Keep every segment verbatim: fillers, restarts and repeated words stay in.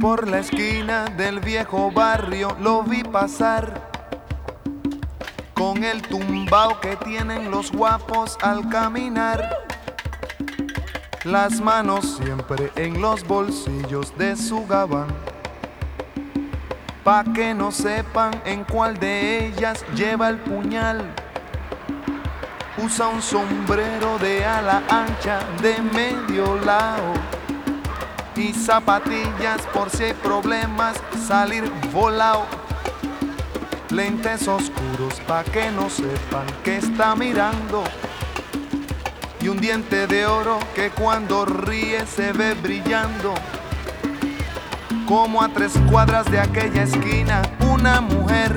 Por la esquina del viejo barrio lo vi pasar, con el tumbao que tienen los guapos al caminar, las manos siempre en los bolsillos de su gabán, pa' que no sepan en cuál de ellas lleva el puñal. Usa un sombrero de ala ancha de medio lado y zapatillas por si hay problemas salir volado. Lentes oscuros pa' que no sepan que está mirando, y un diente de oro que cuando ríe se ve brillando. Como a tres cuadras de aquella esquina una mujer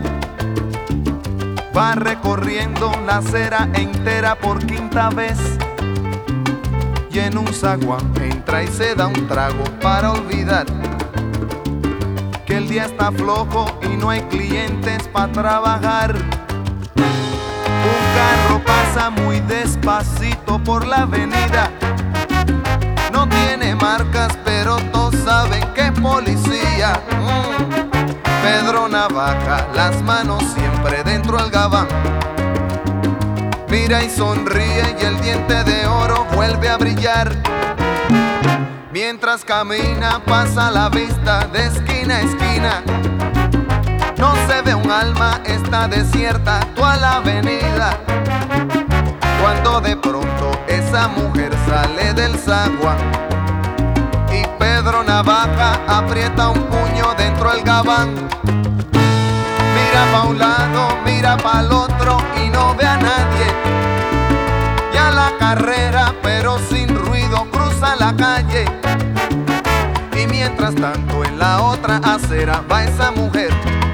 va recorriendo la acera entera por quinta vez, y en un zaguán entra y se da un trago para olvidar que el día está flojo y no hay clientes para trabajar. Un carro pasa muy despacito por la avenida, no tiene marcas pero todos saben que es policía. mm. Pedro Navaja, las manos siempre dentro del gabán, mira y sonríe y el diente de oro vuelve a brillar. Mientras camina pasa la vista de esquina a esquina, no se ve un alma, está desierta toda la avenida. Cuando de pronto esa mujer sale del zaguán y Pedro Navaja aprieta un puño dentro del gabán. Mira pa' un lado, mira pa' el otro y no ve a nadie. Ya la carrera, pero sin ruido, cruza la calle. Y mientras tanto en la otra acera va esa mujer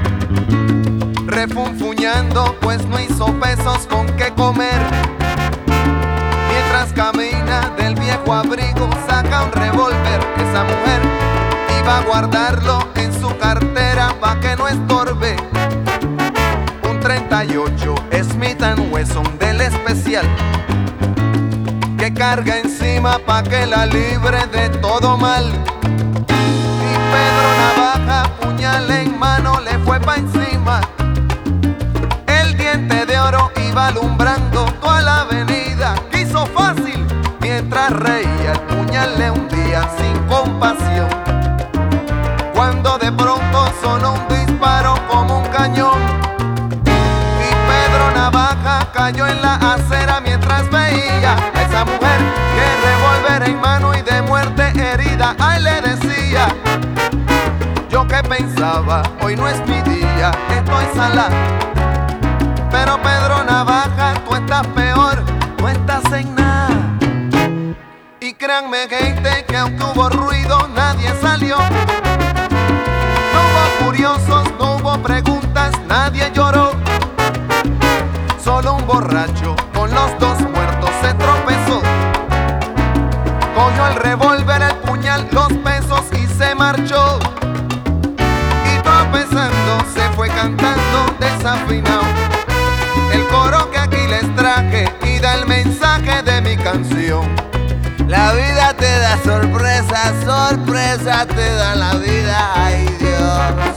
refunfuñando, pues no hizo pesos con qué comer. Mientras camina del viejo abrigo saca un revólver. Esa mujer iba a guardarlo en su cartera pa' que no estorbe. Un treinta y ocho Smith and Wesson del especial que carga encima pa' que la libre de todo mal. Y Pedro Navaja, puñal en mano, le fue pa' encima. El diente de oro iba alumbrando toda la avenida. Quiso fácil, mientras reía el puñal le hundía sin compasión. Cuando de pronto sonó un disparo como un cañón y Pedro Navaja cayó en la acera mientras veía a esa mujer que revólver en mano y de muerte herida. Ay, le decía: yo que pensaba, hoy no es mi día, estoy salada. Pero Pedro Navaja, tú estás peor, no estás en nada. Y créanme, gente, que aunque hubo ruido, nadie salió. No hubo curiosos, no hubo preguntas, nadie lloró. Solo un borracho con los dos muertos se tropezó. Cogió el revólver, el puñal, los pesos y se marchó. Y tropezando se fue cantando desafinado el coro que aquí les traje y da el mensaje de mi canción. La vida te da sorpresa, sorpresa te da la vida, ay Dios.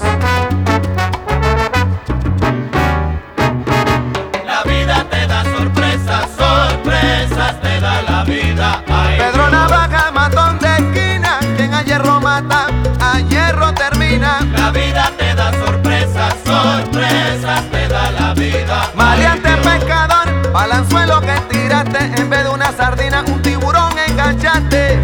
La vida te da sorpresas, sorpresas te da la vida, ay Pedro Dios. Navaja, matón de esquina, quien a hierro mata, a hierro termina. La vida te da sorpresas, sorpresas te da la vida. Maleante pescador, balanzuelo que tiraste, en vez de una sardina, un tiburón enganchaste.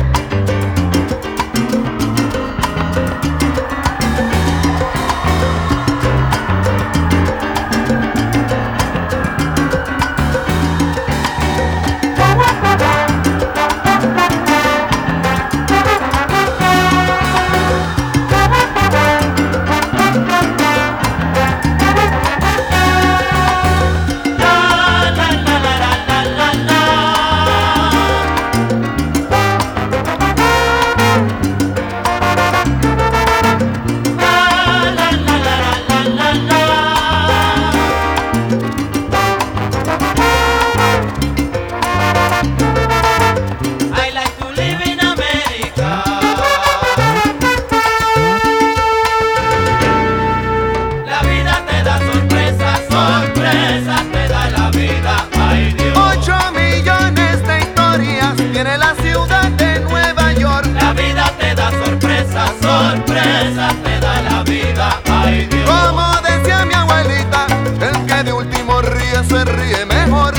vida, ay Dios. Como decía mi abuelita, el que de último ríe se ríe mejor.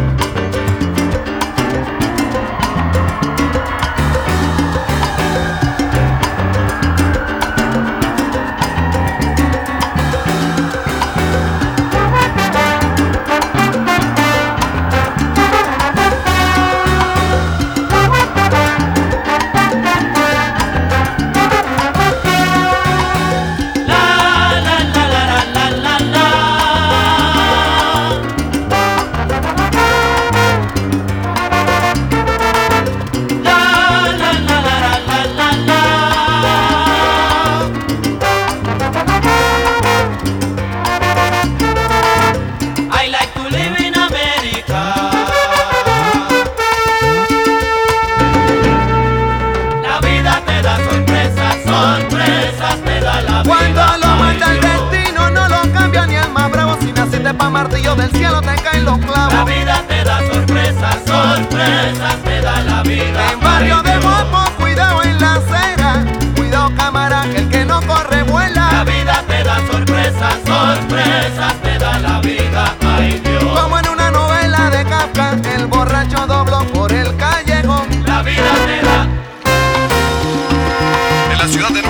Pa' martillo del cielo te caen los clavos. La vida te da sorpresas, sorpresas te da la vida. En barrio de Guapo, cuidado en la acera, cuidado cámara, que el que no corre vuela. La vida te da sorpresas, sorpresas te da la vida, ay Dios. Como en una novela de Kafka, el borracho dobló por el callejón. La vida te da. En la ciudad de